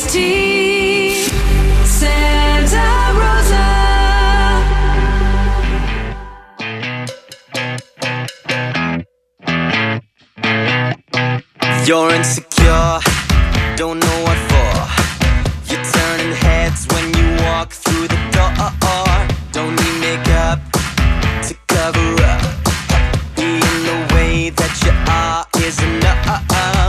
Santa Rosa. You're insecure, don't know what for. You're turning heads when you walk through the door. Don't need makeup to cover up. Being the way that you are is enough.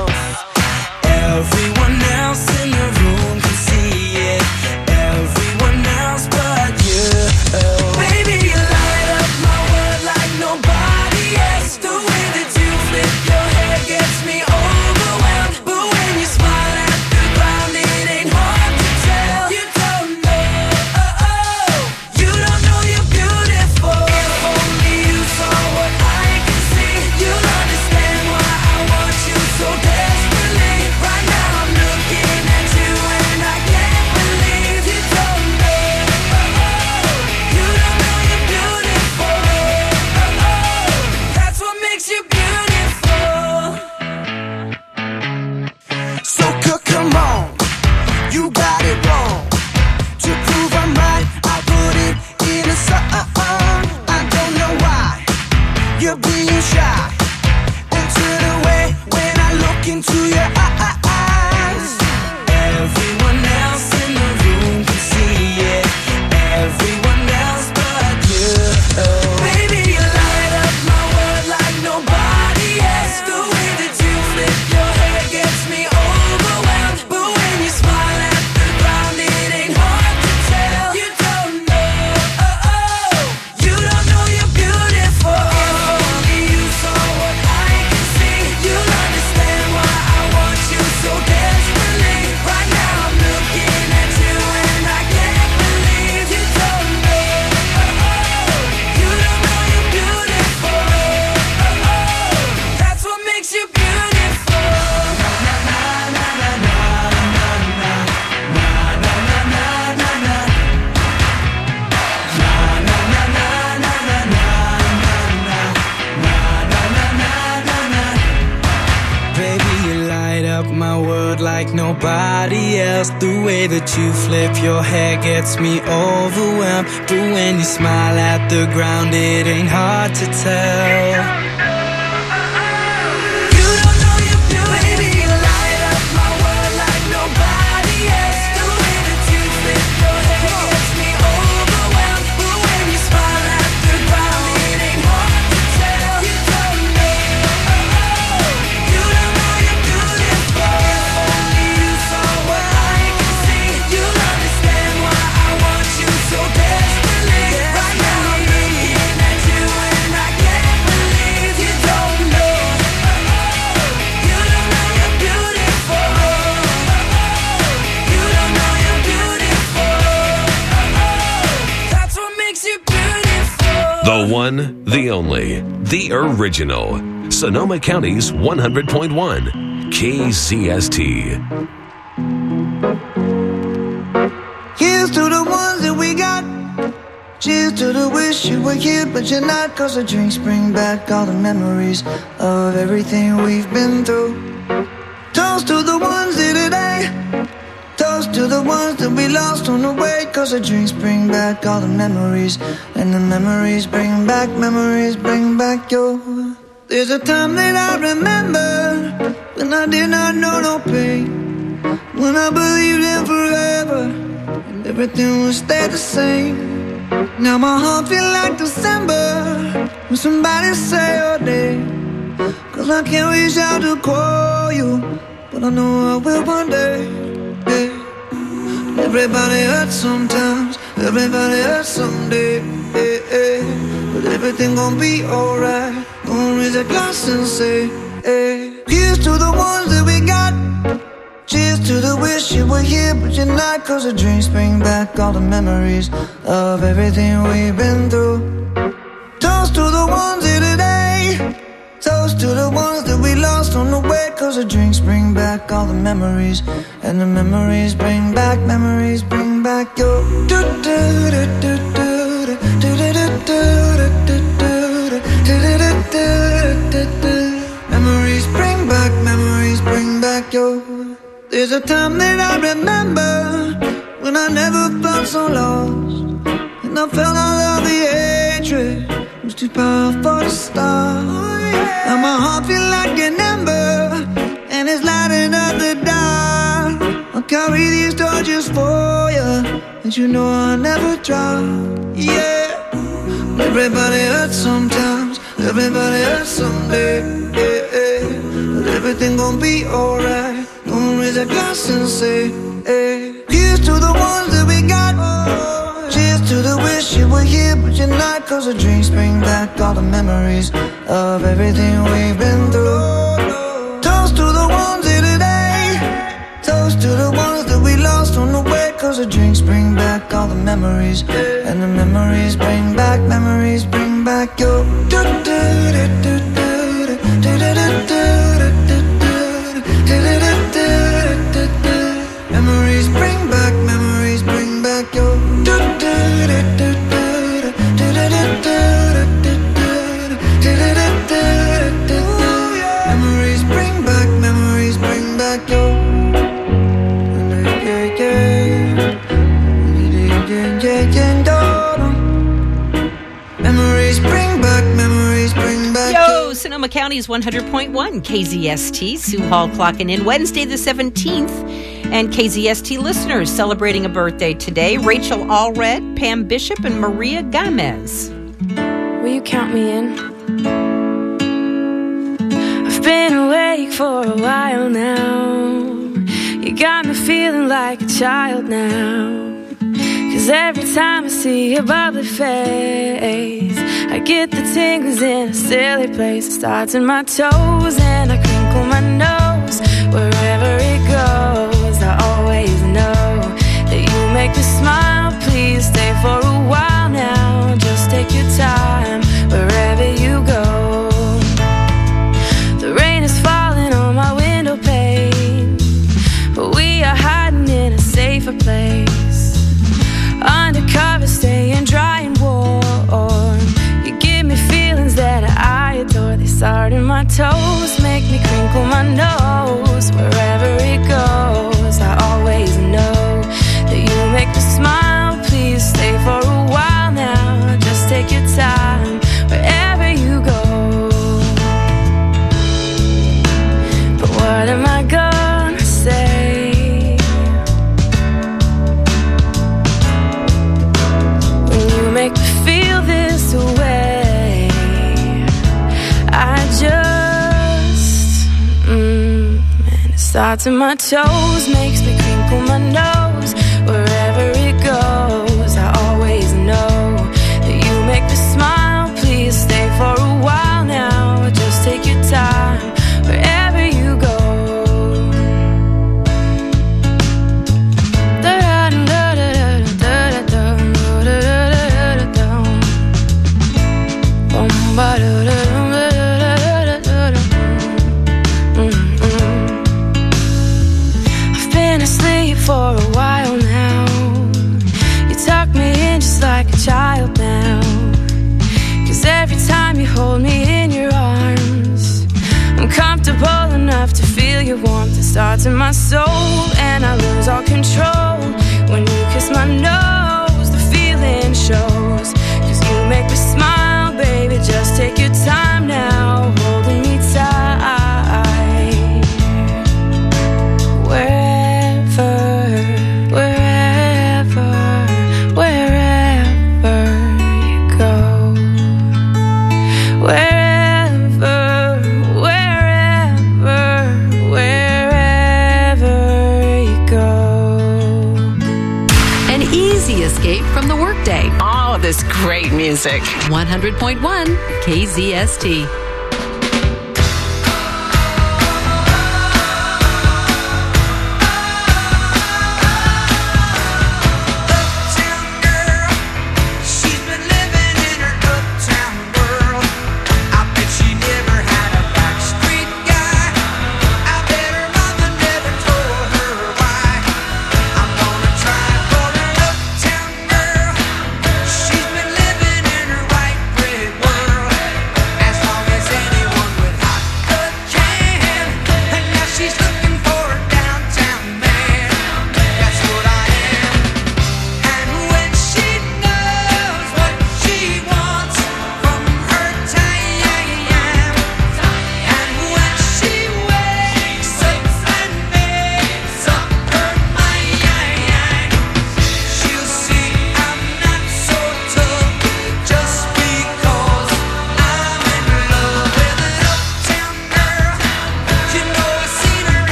Everyone else in the room can see it. Everyone else but you. Baby, you light up my world like nobody else. The way that you flip your hair gets me overwhelmed. But when you smile at the ground, it ain't hard to tell. You don't know, you don't know you're beautiful. If only you saw what I can see, you'll understand why I want you so desperately. Right now I'm looking at you and I can't believe you don't know, you don't know you're beautiful. That's what makes you beautiful. So come on, you got it wrong. To prove I'm right, I put it in a song. I don't know why you're being shy and turn away when I look into your eyes. Everyone else in the room can see it. Everyone else but you. Baby, you light up my world like nobody else. The way that you flip your hair gets me overwhelmed. But when you smile at the ground, it ain't hard to tell. You don't know, you don't know you're beautiful. If only you saw what I can see, you'll understand why I want you so desperately. Right now I'm looking at you and I can't believe you don't know, you don't know you're beautiful. That's what makes you beautiful. Baby, you light up my world like nobody else. The way that you flip your hair gets me overwhelmed. But when you smile at the ground, it ain't hard to tell. You don't know you're beautiful. Baby, you light up my world like nobody else. The way that you flip your hair gets me overwhelmed. But when you smile at the ground, it ain't hard to tell. You don't know, you don't know you're beautiful. If only you saw what I can see, you'll understand why I want you so desperately. Right now I'm looking at you and I can't believe you don't know, you don't know you're beautiful. You don't know you're beautiful. That's what makes you beautiful. The one, the only, the original. Sonoma County's 100.1 KZST. Here's to the ones that we got. Cheers to the wish you were here, but you're not. Cause the drinks bring back all the memories of everything we've been through. Toast to the ones here today. Toast to the ones that we lost on the way. Cause the drinks bring back all the memories. And the memories bring back your. There's a time that I remember when I did not know no pain. When I believed in forever and everything would stay the same. Now my heart feel like December when somebody say your name. Cause I can't reach out to call you, but I know I will one day. Yeah. Everybody hurts sometimes, everybody hurts someday. But everything gon' be alright. Gonna raise a glass and say, hey. Here's to the ones that we got. Cheers to the wish you were here, but you're not. Cause the drinks bring back all the memories of everything we've been through. Toast to the ones here today. Toast to the ones that we lost on the way. Cause the drinks bring back all the memories. And the memories bring back your. Memories bring back your. There's There's a time that I remember when I never felt so lost, and I felt all of the hatred was too powerful to stop. Now my heart feel like an ember, and it's lighting up the dark. I'll carry these torches for you, and you know I'll never drop. Yeah, everybody hurts sometimes, everybody hurts someday. Yeah, yeah. But everything gon' be alright. Gonna raise a glass and say, hey. Here's to the ones that we got. Cheers to the wish you were here but you're not, 'cause the drinks bring back all the memories of everything we've been through. Toast to the ones here today. Toast to the ones that we lost on the way, 'cause the drinks bring back all the memories, and the memories bring back your Memories bring back your Memories bring back your Memories bring back Yo, Sonoma County's 100.1 KZST. Sue Hall clocking in Wednesday the 17th. And KZST listeners celebrating a birthday today. Rachel Allred, Pam Bishop, and Maria Gomez. Will you count me in? I've been awake for a while now. You got me feeling like a child now. 'Cause every time I see your bubbly face, I get the tingles in a silly place. It starts in my toes and I crinkle my nose. Wherever it goes, I always know that you make me smile. Please stay for a while now. Just take your time wherever you go. The rain is falling on my window pane, but we are hiding in a safer place. Undercover, staying dry and warm. You give me feelings that I adore. They start in my toes, make me crinkle my nose. Wherever it goes, I always know that you make me smile. Please stay for a while now. Just take your time wherever you go. But what am I gonna say? Make me feel this way. I just and it starts in my toes, makes me crinkle my nose. Wherever it goes, I always know that you make me smile. Please stay for a while now. Just take your time wherever you go. I've been asleep for a while now. You tuck me in just like a child now. 'Cause every time you hold me in your arms, I'm comfortable enough to feel your warmth. It starts in my soul and I lose all control. When you kiss my nose, the feeling shows. 'Cause you make me smile, baby, just take your time now, holding me tight. Wherever you go. Wherever you go. An easy escape from the workday. All of this great music. 100.1 KZST. She's been living in her uptown world. I bet she never had a backstreet guy. I bet her mother never told her why. I'm gonna try for an uptown girl. She's been living in her white bread world. As long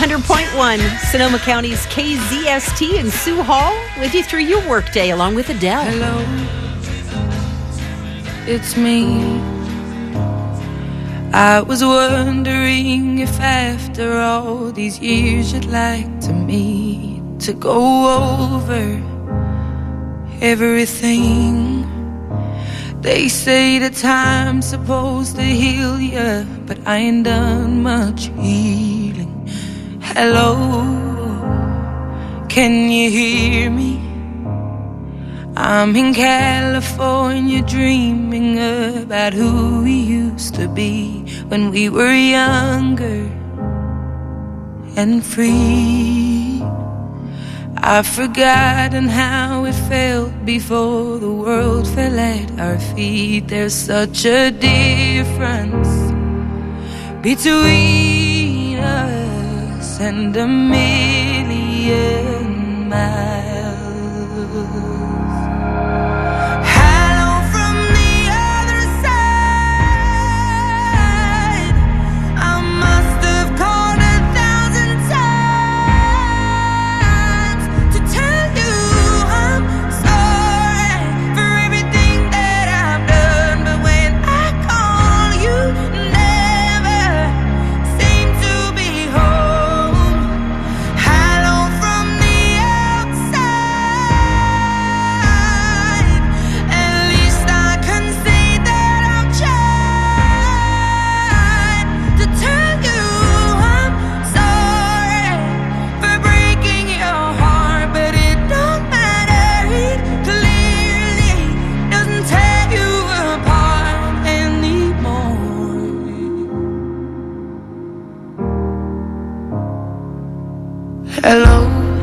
100.1, Sonoma County's KZST in Sioux Hall, with you through your workday along with Adele. Hello, it's me. I was wondering if after all these years you'd like to meet to go over everything. They say that time's supposed to heal ya, but I ain't done much healing. Hello, can you hear me? I'm in California dreaming about who we used to be when we were younger and free. I've forgotten how it felt before the world fell at our feet. There's such a difference between us and a million miles. Hello from the other side. I must have called 1,000 times to tell you I'm sorry for everything that I've done, but when I call you never seem to be home. Hello from the outside. At least I can say that I've tried to tell you I'm sorry for breaking your heart, but it don't matter. It clearly doesn't tear you apart anymore. Hello,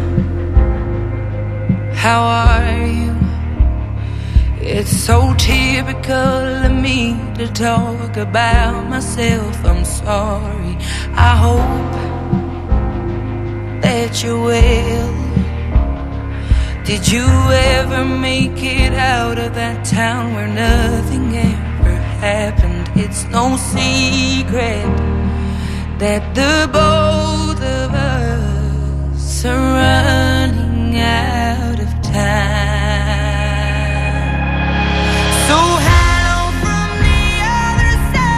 how are you? It's so typical of me to talk about myself. I'm sorry. I hope that you're well. Did you ever make it out of that town where nothing ever happened? It's no secret that the both of us are running out of time. So hello from the other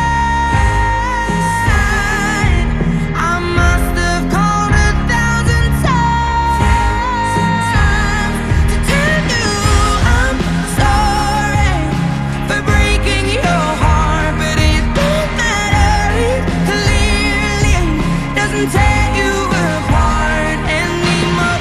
side. I must have called 1,000 times to tell you I'm sorry for breaking your heart, but it don't matter. It clearly doesn't tear you apart anymore.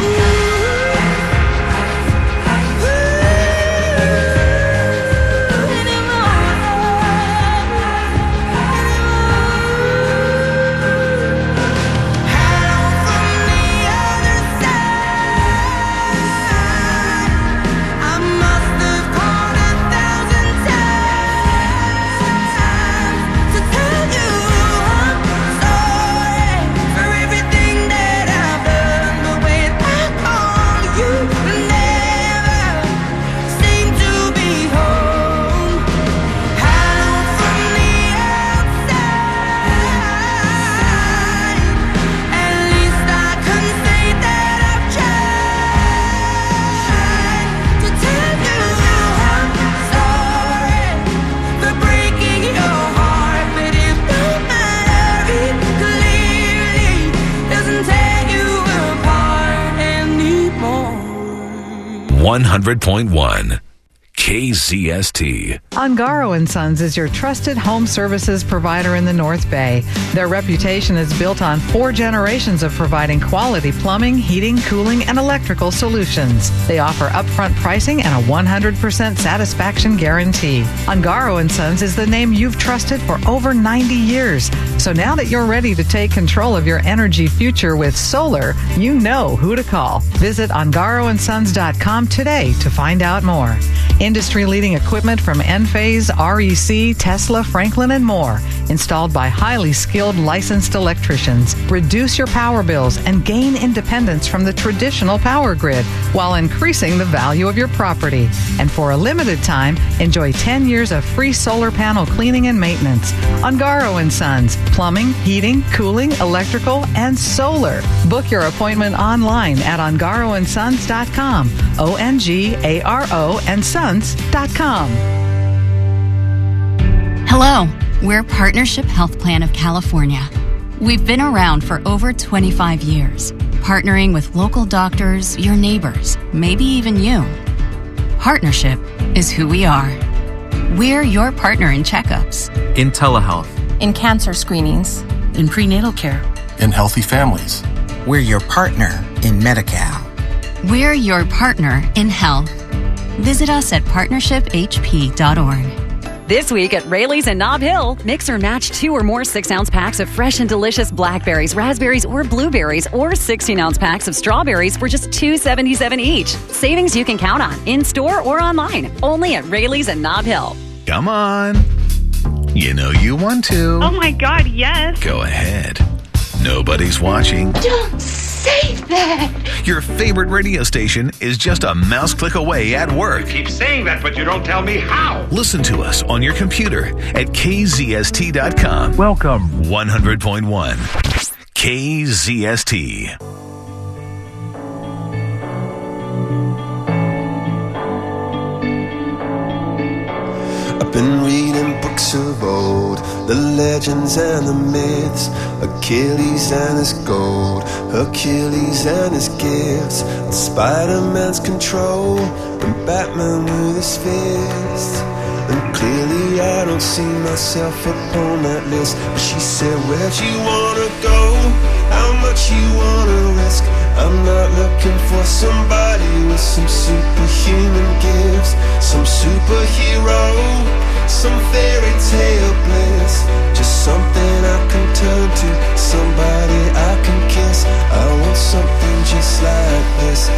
One 100.1 KZST. Ungaro & Sons is your trusted home services provider in the North Bay. Their reputation is built on 4 generations of providing quality plumbing, heating, cooling, and electrical solutions. They offer upfront pricing and a 100% satisfaction guarantee. Ungaro & Sons is the name you've trusted for over 90 years. So now that you're ready to take control of your energy future with solar, you know who to call. Visit ungaroandsons.com today to find out more. Industry-leading equipment from Enphase, REC, Tesla, Franklin, and more. Installed by highly skilled licensed electricians. Reduce your power bills and gain independence from the traditional power grid while increasing the value of your property. And for a limited time, enjoy 10 years of free solar panel cleaning and maintenance. Ungaro & Sons, plumbing, heating, cooling, electrical, and solar. Book your appointment online at ongaroandsons.com. ONGARO and sons.com. Hello, we're Partnership Health Plan of California. We've been around for over 25 years, partnering with local doctors, your neighbors, maybe even you. Partnership is who we are. We're your partner in checkups, in telehealth, in cancer screenings, in prenatal care, in healthy families. We're your partner in Medi-Cal. We're your partner in health. Visit us at partnershiphp.org. This week at Rayleigh's and Nob Hill, mix or match 2 or more 6-ounce packs of fresh and delicious blackberries, raspberries, or blueberries, or 16-ounce packs of strawberries for just $2.77 each. Savings you can count on, in-store or online. Only at Rayleigh's and Nob Hill. Come on. You know you want to. Oh my God, yes. Go ahead. Nobody's watching. Don't say that. Your favorite radio station is just a mouse click away at work. You keep saying that, but you don't tell me how. Listen to us on your computer at kzst.com. Welcome. 100.1 KZST. I've been reading books of old, the legends and the myths, Achilles and his gold, Hercules and his gifts, and Spider-Man's control, and Batman with his fists. And clearly I don't see myself upon that list. But she said, where'd you wanna go? How much you wanna risk? I'm not looking for somebody with some superhuman gifts, some superhero, some fairy tale bliss. Just something I can turn to, somebody I can kiss. I want something just like this.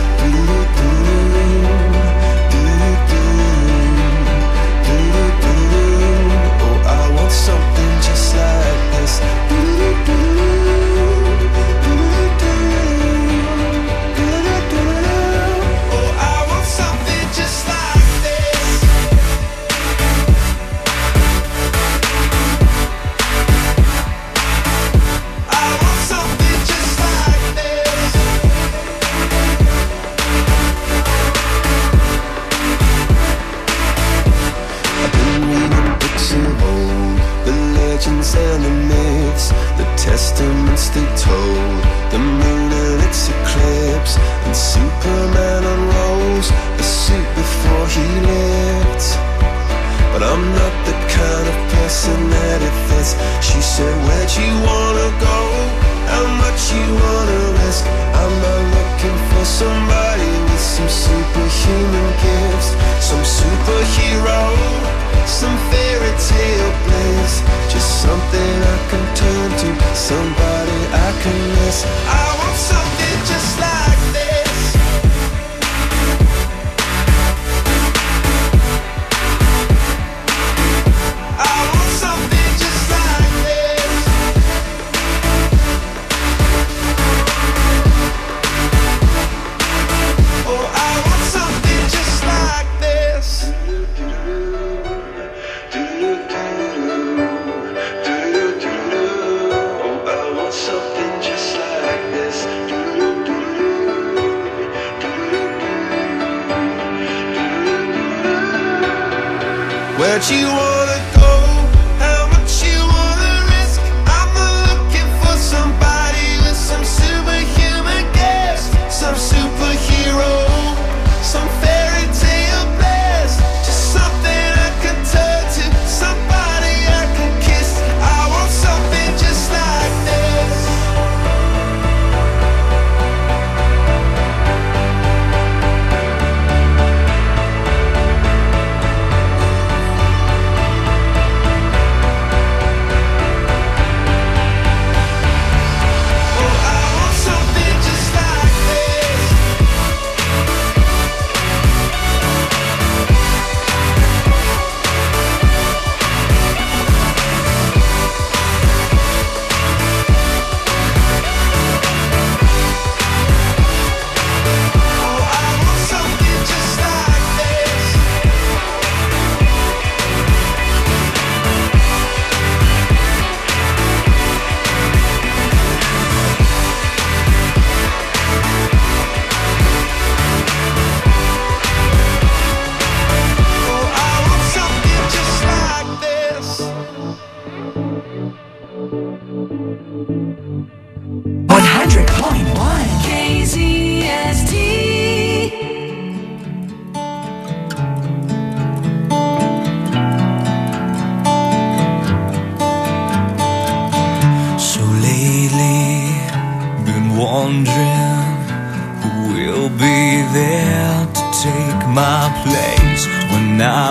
Oh, I want something just like this. And the myths, the testaments they told, the moon and its eclipse, and Superman unrolls the suit before he lived. But I'm not the kind of person that it fits. She said, where'd you wanna go? How much you wanna risk? I'm not looking for somebody with some superhuman gifts, some superhero, some fairy tale bliss. Just something I can turn to, somebody I can miss. I want something just like this. I want something just like this. Oh, I want something just like this. Where'd you wanna go? How much you wanna risk? I'm looking for somebody with some superhuman gifts, some superhero, some fairy tale bliss. Just something I can turn to, somebody I can kiss. I want something just like this.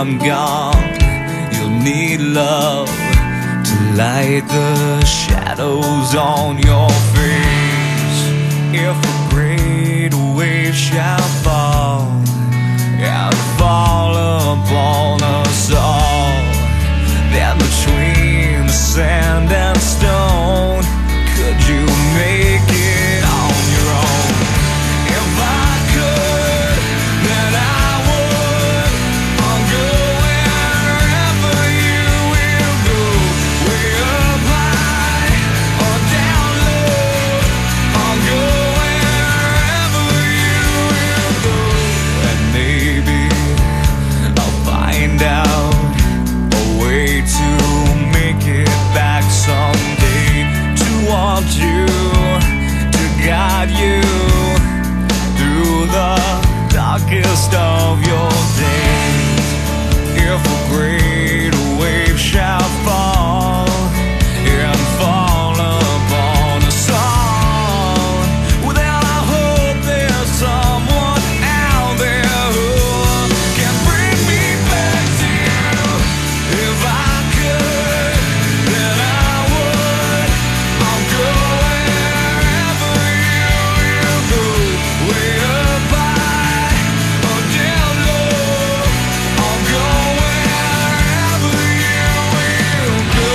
I'm gone, you'll need love to light the shadows on your face. If a great wave shall fall and fall upon us all, then between the sand and stone, could you make it on your own? If I could, then I would. I'll go wherever you will go, way up high or down low. I'll go wherever you will go, and maybe I'll find out a way to make it back someday, to want you, to guide you through the darkest of your days. If a great wave shall fall and fall upon us all, well, then I hope there's someone out there who can bring me back to you. If I could, then I would. I'll go wherever you will go, way up high or down low. I'll go wherever you will go.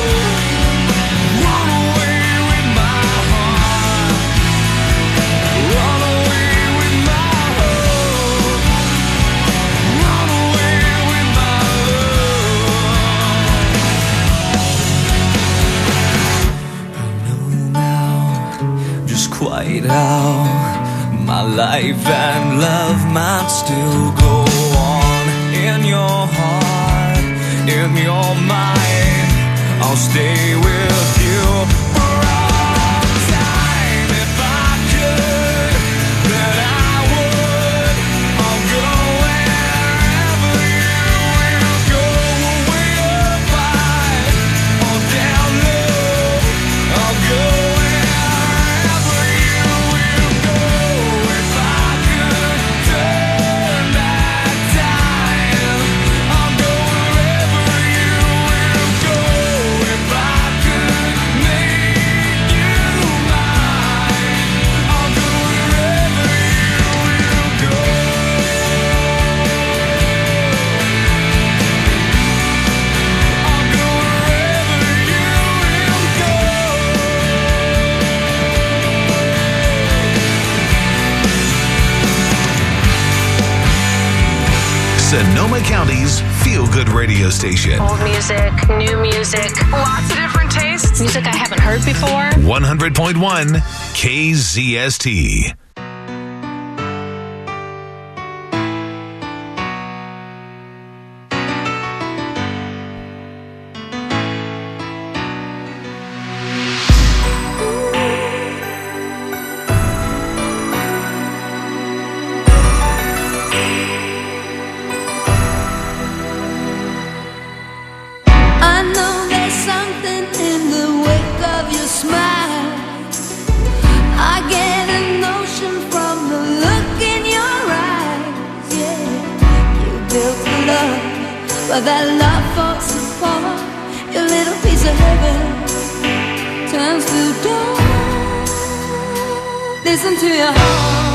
Run away with my heart, run away with my hope, run away with my love. I know now just quite how my life and love might still go on. In your heart, in your mind, I'll stay with you for all time. If I could, then I would. I'll go wherever you will go, way up high or down low. I'll go wherever you will go. If I could turn back time, I'll go wherever you will go. If I could make you mine, I'll go wherever you will go. I'll go wherever you will go. Sonoma County's feel-good radio station. Old music, new music, lots of different tastes. Music I haven't heard before. 100.1 KZST. I know there's something in the wake of your smile. I get a notion from the look in your eyes. Yeah, you built a love, but that love falls apart. Your little piece of heaven turns to dawn. Listen to your heart.